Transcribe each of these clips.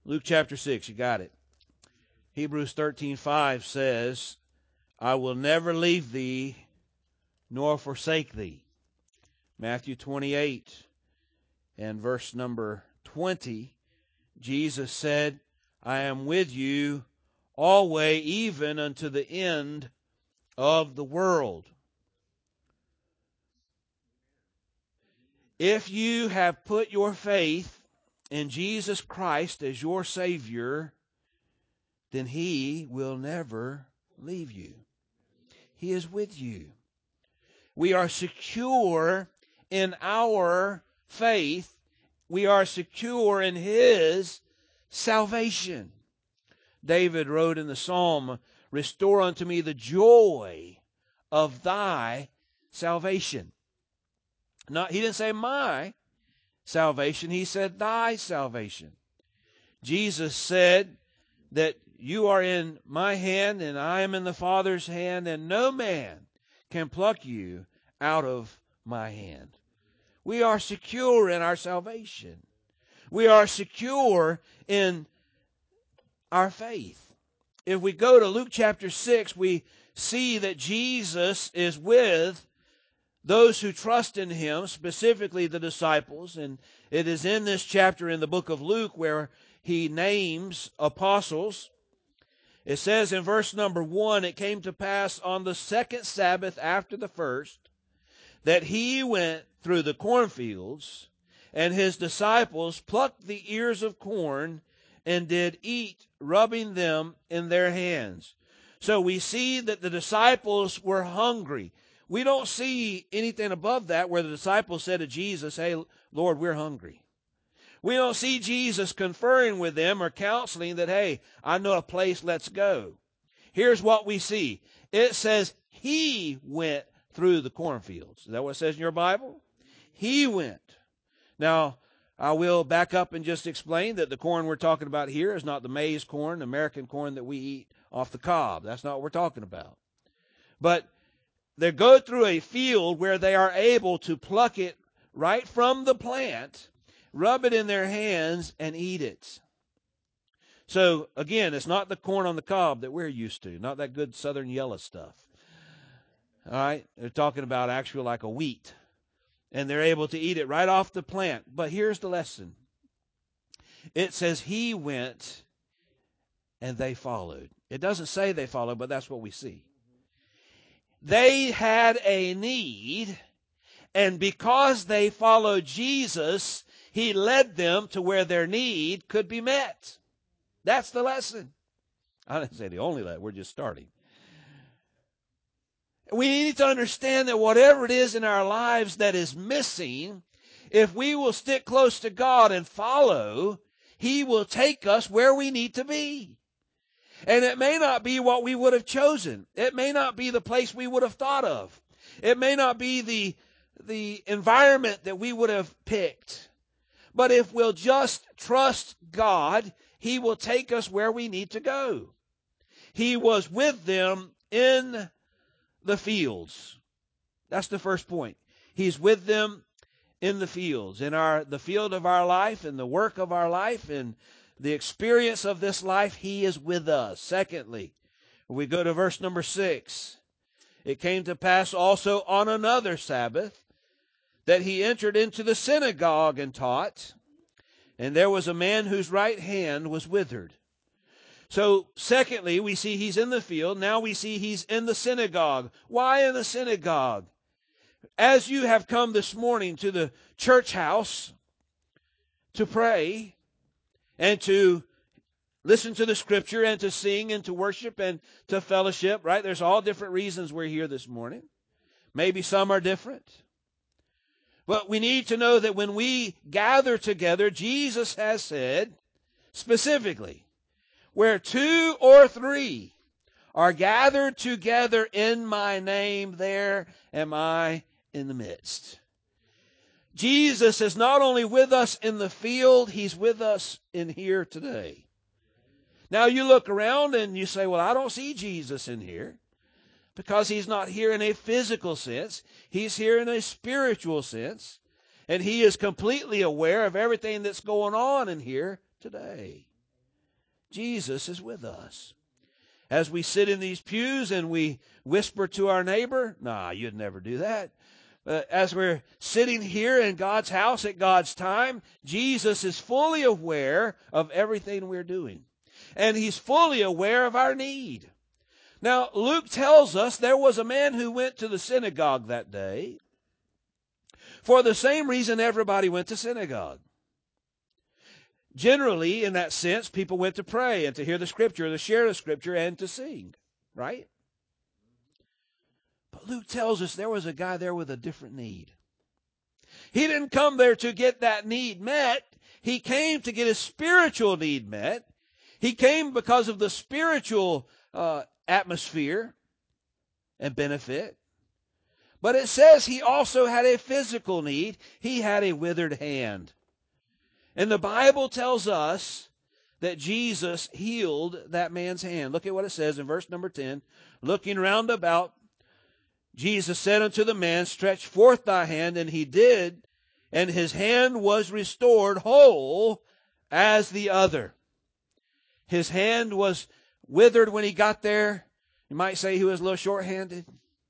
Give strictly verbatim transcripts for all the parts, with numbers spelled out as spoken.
Luke chapter six, you got it. Hebrews thirteen five says, I will never leave thee nor forsake thee. Matthew twenty-eight and verse number twenty, Jesus said, I am with you always, even unto the end of the world. If you have put your faith in Jesus Christ as your Savior, then He will never leave you. He is with you. We are secure in our faith. We are secure in His salvation. David wrote in the psalm, restore unto me the joy of thy salvation. Not, he didn't say my salvation. He said thy salvation. Jesus said that you are in my hand and I am in the Father's hand, and no man can pluck you out of my hand. We are secure in our salvation. We are secure in our faith. If we go to Luke chapter six, we see that Jesus is with those who trust in Him, specifically the disciples. And it is in this chapter in the book of Luke where He names apostles. It says in verse number one, it came to pass on the second Sabbath after the first, that He went through the cornfields, and His disciples plucked the ears of corn and did eat, rubbing them in their hands. So we see that the disciples were hungry. We don't see anything above that where the disciples said to Jesus, hey, Lord, we're hungry. We don't see Jesus conferring with them or counseling that, hey, I know a place, let's go. Here's what we see. It says He went through the cornfields. Is that what it says in your Bible? He went. Now, I will back up and just explain that the corn we're talking about here is not the maize corn, American corn that we eat off the cob. That's not what we're talking about. But they go through a field where they are able to pluck it right from the plant, rub it in their hands, and eat it. So, again, it's not the corn on the cob that we're used to, not that good southern yellow stuff. All right? They're talking about actually like a wheat. And they're able to eat it right off the plant. But here's the lesson. It says He went and they followed. It doesn't say they followed, but that's what we see. They had a need, and because they followed Jesus, He led them to where their need could be met. That's the lesson. I didn't say the only lesson. We're just starting. We need to understand that whatever it is in our lives that is missing, if we will stick close to God and follow, He will take us where we need to be. And it may not be what we would have chosen. It may not be the place we would have thought of. It may not be the, the environment that we would have picked. But if we'll just trust God, He will take us where we need to go. He was with them in the fields. That's the first point. He's with them in the fields, in our the field of our life, in the work of our life, in the experience of this life. He is with us. Secondly, we go to verse number six. It came to pass also on another Sabbath that He entered into the synagogue and taught, and there was a man whose right hand was withered. So, secondly, we see He's in the field. Now we see He's in the synagogue. Why in the synagogue? As you have come this morning to the church house to pray and to listen to the Scripture and to sing and to worship and to fellowship, right? There's all different reasons we're here this morning. Maybe some are different. But we need to know that when we gather together, Jesus has said specifically, where two or three are gathered together in my name, there am I in the midst. Jesus is not only with us in the field, He's with us in here today. Now you look around and you say, well, I don't see Jesus in here, because He's not here in a physical sense. He's here in a spiritual sense. And He is completely aware of everything that's going on in here today. Jesus is with us. As we sit in these pews and we whisper to our neighbor, nah, you'd never do that. Uh, as we're sitting here in God's house at God's time, Jesus is fully aware of everything we're doing. And he's fully aware of our need. Now, Luke tells us there was a man who went to the synagogue that day for the same reason everybody went to synagogue. Generally, in that sense, people went to pray and to hear the Scripture, to share the Scripture, and to sing, right? But Luke tells us there was a guy there with a different need. He didn't come there to get that need met. He came to get his spiritual need met. He came because of the spiritual uh, atmosphere and benefit. But it says he also had a physical need. He had a withered hand. And the Bible tells us that Jesus healed that man's hand. Look at what it says in verse number ten. Looking round about, Jesus said unto the man, stretch forth thy hand, and he did, and his hand was restored whole as the other. His hand was withered when he got there. You might say he was a little short-handed.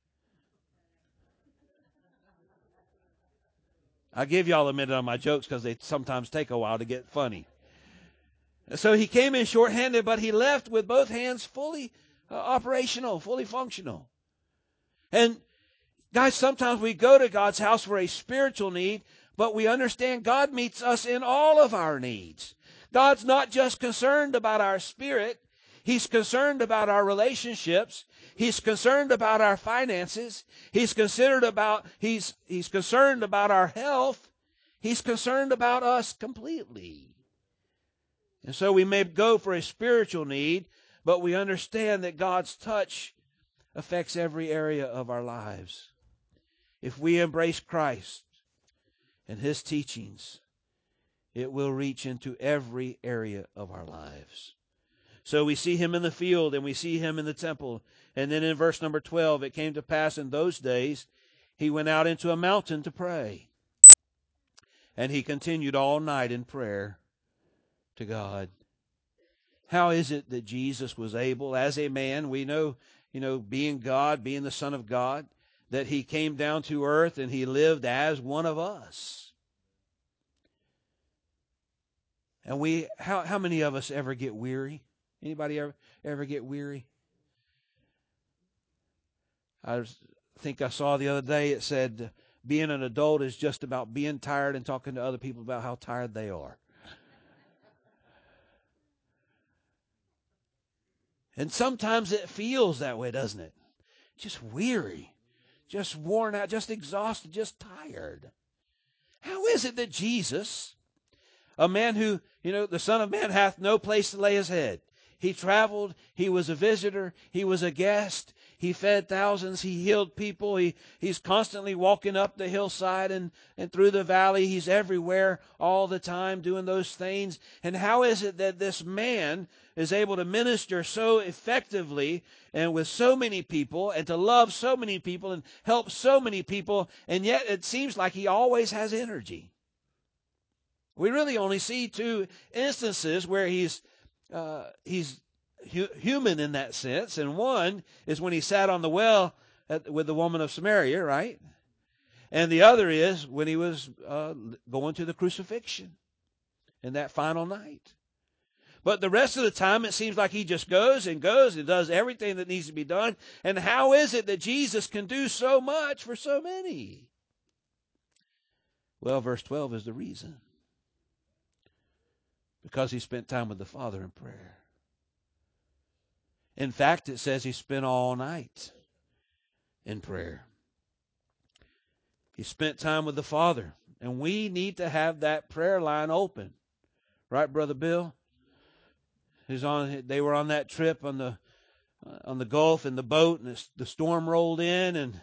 I give y'all a minute on my jokes because they sometimes take a while to get funny. So he came in short-handed, but he left with both hands fully uh, operational, fully functional. And guys, sometimes we go to God's house for a spiritual need, but we understand God meets us in all of our needs. God's not just concerned about our spirit. He's concerned about our relationships. He's concerned about our finances. He's considered about, he's, he's concerned about our health. He's concerned about us completely. And so we may go for a spiritual need, but we understand that God's touch affects every area of our lives. If we embrace Christ and his teachings, it will reach into every area of our lives. So we see him in the field and we see him in the temple. And then in verse number twelve, it came to pass in those days, he went out into a mountain to pray. And he continued all night in prayer to God. How is it that Jesus was able, as a man, we know, you know, being God, being the Son of God, that he came down to earth and he lived as one of us? And we, how, how many of us ever get weary? Anybody ever, ever get weary? I was, think I saw the other day, it said, being an adult is just about being tired and talking to other people about how tired they are. And sometimes it feels that way, doesn't it? Just weary, just worn out, just exhausted, just tired. How is it that Jesus, a man who, you know, the Son of Man hath no place to lay his head. He traveled. He was a visitor. He was a guest. He fed thousands. He healed people. He, he's constantly walking up the hillside and, and through the valley. He's everywhere all the time doing those things. And how is it that this man is able to minister so effectively and with so many people and to love so many people and help so many people, and yet it seems like he always has energy? We really only see two instances where he's uh, he's hu- human in that sense, and one is when he sat on the well at, with the woman of Samaria, right? And the other is when he was uh, going to the crucifixion in that final night. But the rest of the time, it seems like he just goes and goes and does everything that needs to be done. And how is it that Jesus can do so much for so many? Well, verse twelve is the reason. Because he spent time with the Father in prayer. In fact, it says he spent all night in prayer. He spent time with the Father. And we need to have that prayer line open. Right, Brother Bill? Who's on, they were on that trip on the uh, on the Gulf in the boat, and the, the storm rolled in, and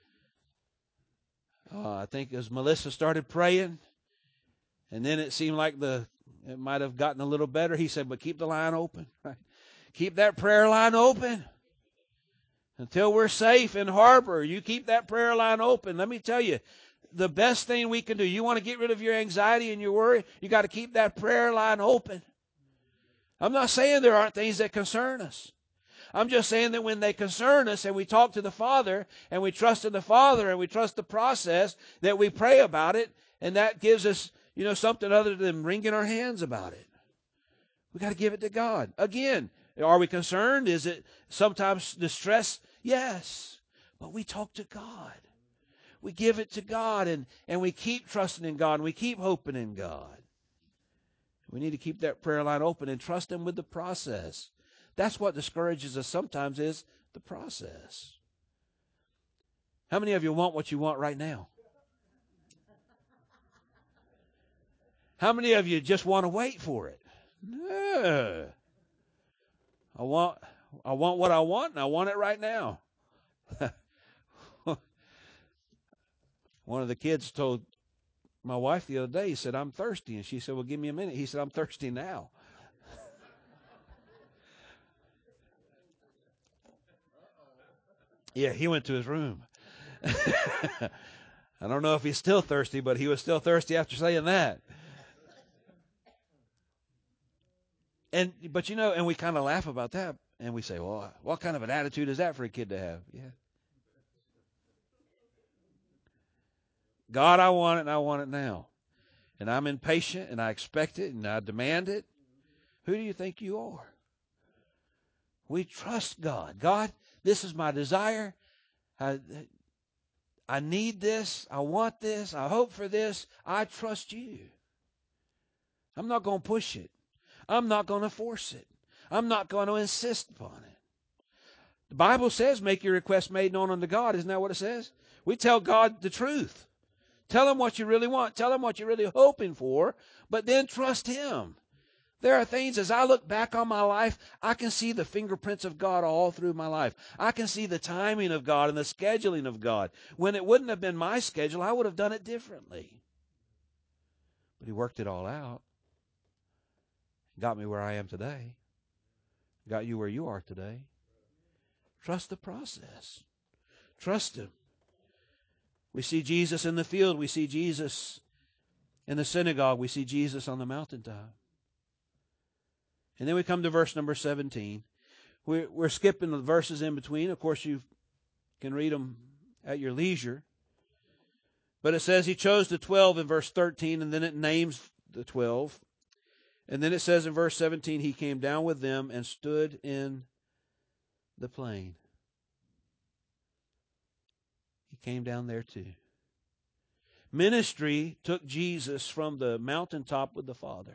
uh, I think as Melissa started praying, and then it seemed like the it might have gotten a little better. He said, but keep the line open. Right? Keep that prayer line open. Until we're safe in harbor, you keep that prayer line open. Let me tell you, the best thing we can do, you want to get rid of your anxiety and your worry, you got to keep that prayer line open. I'm not saying there aren't things that concern us. I'm just saying that when they concern us and we talk to the Father and we trust in the Father and we trust the process, that we pray about it, and that gives us, you know, something other than wringing our hands about it. We got to give it to God. Again, are we concerned? Is it sometimes distress? Yes. But we talk to God. We give it to God, and, and we keep trusting in God, and we keep hoping in God. We need to keep that prayer line open and trust Him with the process. That's what discourages us sometimes, is the process. How many of you want what you want right now? How many of you just want to wait for it? No. I want, I want what I want, and I want it right now. One of the kids told my wife the other day, he said, I'm thirsty. And she said, well, give me a minute. He said, I'm thirsty now. Yeah, he went to his room. I don't know if he's still thirsty, but he was still thirsty after saying that. And but you know, and we kind of laugh about that, and we say, well, what kind of an attitude is that for a kid to have? Yeah. God, I want it, and I want it now. And I'm impatient, and I expect it, and I demand it. Who do you think you are? We trust God. God, this is my desire. I, I need this. I want this. I hope for this. I trust you. I'm not going to push it. I'm not going to force it. I'm not going to insist upon it. The Bible says, make your request made known unto God. Isn't that what it says? We tell God the truth. Tell Him what you really want. Tell Him what you're really hoping for, but then trust Him. There are things, as I look back on my life, I can see the fingerprints of God all through my life. I can see the timing of God and the scheduling of God. When it wouldn't have been my schedule, I would have done it differently. But He worked it all out. Got me where I am today. Got you where you are today. Trust the process. Trust Him. We see Jesus in the field. We see Jesus in the synagogue. We see Jesus on the mountaintop. And then we come to verse number seventeen. We're, we're skipping the verses in between. Of course, you can read them at your leisure. But it says He chose the twelve in verse thirteen, and then it names the twelve. And then it says in verse seventeen, He came down with them and stood in the plain. He came down there too. Ministry took Jesus from the mountaintop with the Father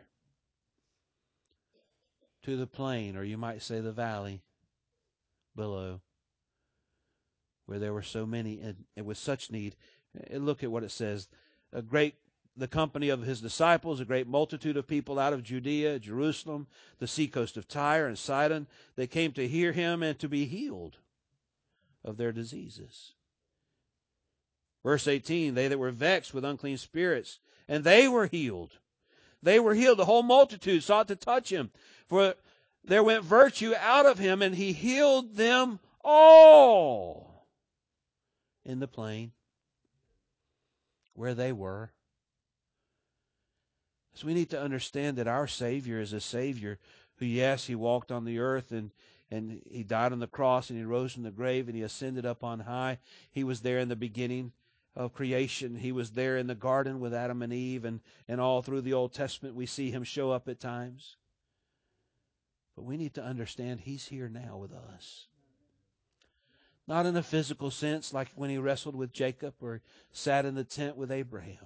to the plain, or you might say the valley below, where there were so many and, and with such need. And look at what it says. A great, the company of His disciples, a great multitude of people out of Judea, Jerusalem, the seacoast of Tyre and Sidon, they came to hear Him and to be healed of their diseases. Verse eighteen, they that were vexed with unclean spirits, and they were healed. They were healed. The whole multitude sought to touch Him, for there went virtue out of Him, and He healed them all in the plain where they were. So we need to understand that our Savior is a Savior who, yes, He walked on the earth, and, and He died on the cross, and He rose from the grave, and He ascended up on high. He was there in the beginning of creation. He was there in the garden with Adam and Eve, and, and all through the Old Testament we see Him show up at times. But we need to understand He's here now with us. Not in a physical sense like when He wrestled with Jacob or sat in the tent with Abraham,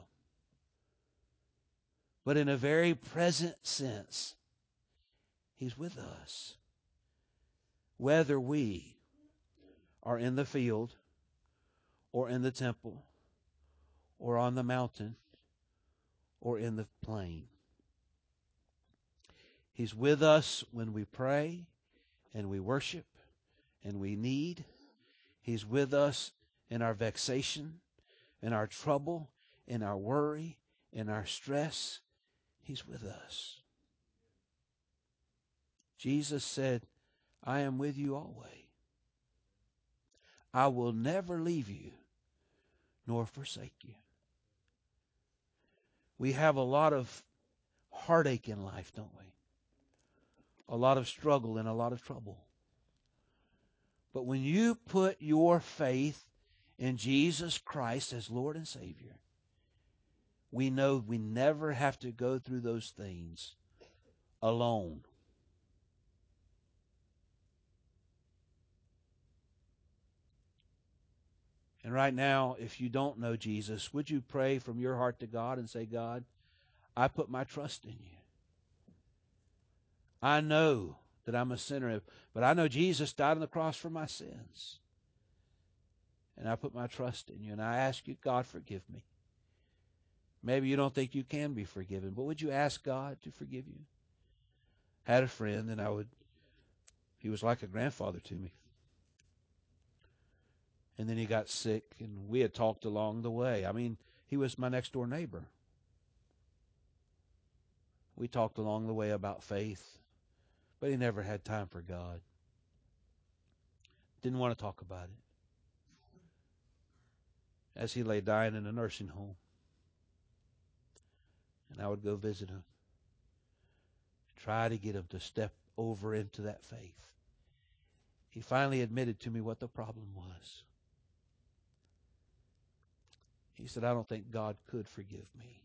but in a very present sense. He's with us. Whether we are in the field or in the temple or on the mountain or in the plain. He's with us when we pray and we worship and we need. He's with us in our vexation, in our trouble, in our worry, in our stress. He's with us. Jesus said, I am with you always. I will never leave you nor forsake you. We have a lot of heartache in life, don't we? a lot of struggle and a lot of trouble. But when you put your faith in Jesus Christ as Lord and Savior, we know we never have to go through those things alone. And right now, if you don't know Jesus, would you pray from your heart to God and say, God, I put my trust in you. I know that I'm a sinner, but I know Jesus died on the cross for my sins. And I put my trust in you, and I ask you, God, forgive me. Maybe you don't think you can be forgiven, but would you ask God to forgive you? I had a friend, and I would, he was like a grandfather to me. And then he got sick, and we had talked along the way. I mean, he was my next door neighbor. We talked along the way about faith, but he never had time for God. Didn't want to talk about it. As he lay dying in a nursing home, and I would go visit him, try to get him to step over into that faith. He finally admitted to me what the problem was. He said, I don't think God could forgive me.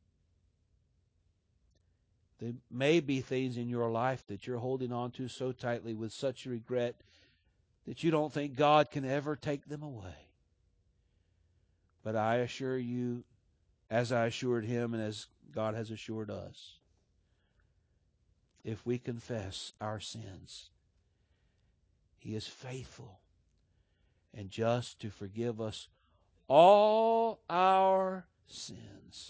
There may be things in your life that you're holding on to so tightly with such regret that you don't think God can ever take them away. But I assure you, as I assured him and as God has assured us, if we confess our sins, he is faithful and just to forgive us all our sins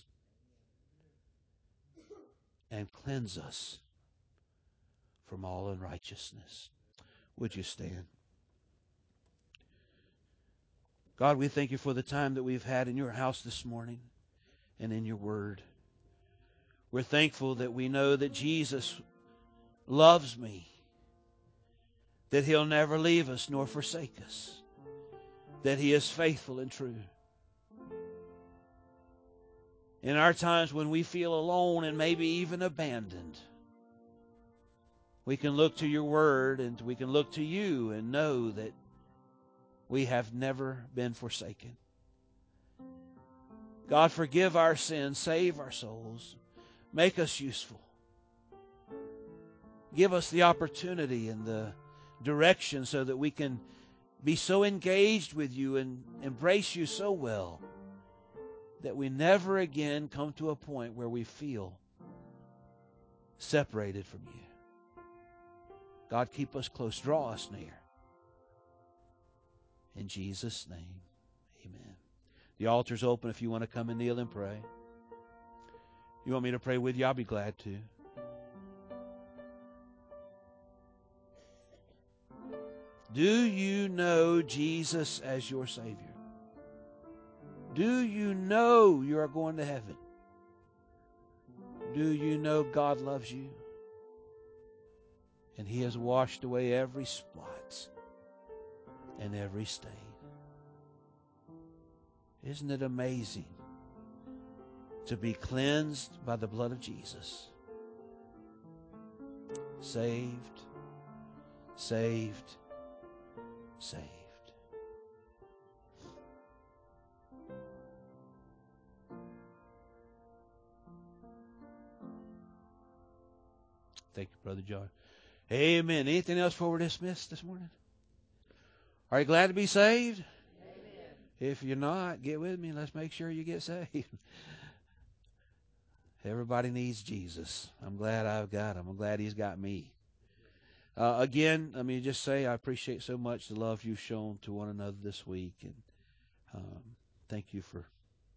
and cleanse us from all unrighteousness. Would you stand? God, we thank you for the time that we've had in your house this morning and in your word. We're thankful that we know that Jesus loves me, that he'll never leave us nor forsake us, that he is faithful and true. In our times when we feel alone and maybe even abandoned, we can look to your word and we can look to you and know that we have never been forsaken. God, forgive our sins, save our souls, make us useful. Give us the opportunity and the direction so that we can be so engaged with you and embrace you so well that we never again come to a point where we feel separated from you. God, keep us close. Draw us near. In Jesus' name, amen. The altar's open if you want to come and kneel and pray. You want me to pray with you? I'll be glad to. Do you know Jesus as your Savior? Do you know you are going to heaven? Do you know God loves you? And he has washed away every spot and every stain. Isn't it amazing to be cleansed by the blood of Jesus? Saved, saved, saved. Thank you, Brother John. Amen. Anything else before we're dismissed this morning? Are you glad to be saved? Amen. If you're not, get with me. Let's make sure you get saved. Everybody needs Jesus. I'm glad I've got him. I'm glad he's got me. Uh, again, let me just say I appreciate so much the love you've shown to one another this week. And um, thank you for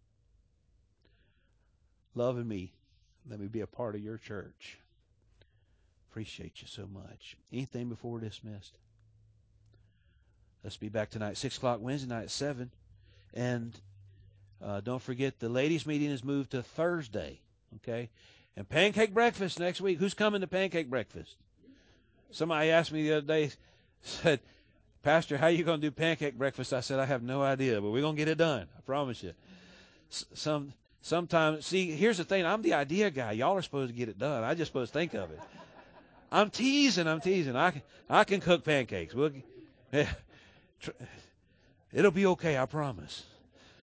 loving me. Let me be a part of your church. Appreciate you so much. Anything before we're dismissed? Let's be back tonight, six o'clock Wednesday night at seven. And uh, don't forget the ladies' meeting is moved to Thursday. Okay? And pancake breakfast next week. Who's coming to pancake breakfast? Somebody asked me the other day, said, Pastor, how are you going to do pancake breakfast? I said, I have no idea, but we're going to get it done. I promise you. S- some Sometimes, see, here's the thing. I'm the idea guy. Y'all are supposed to get it done. I just supposed to think of it. I'm teasing. I'm teasing. I can, I can cook pancakes. We'll, it'll be okay. I promise.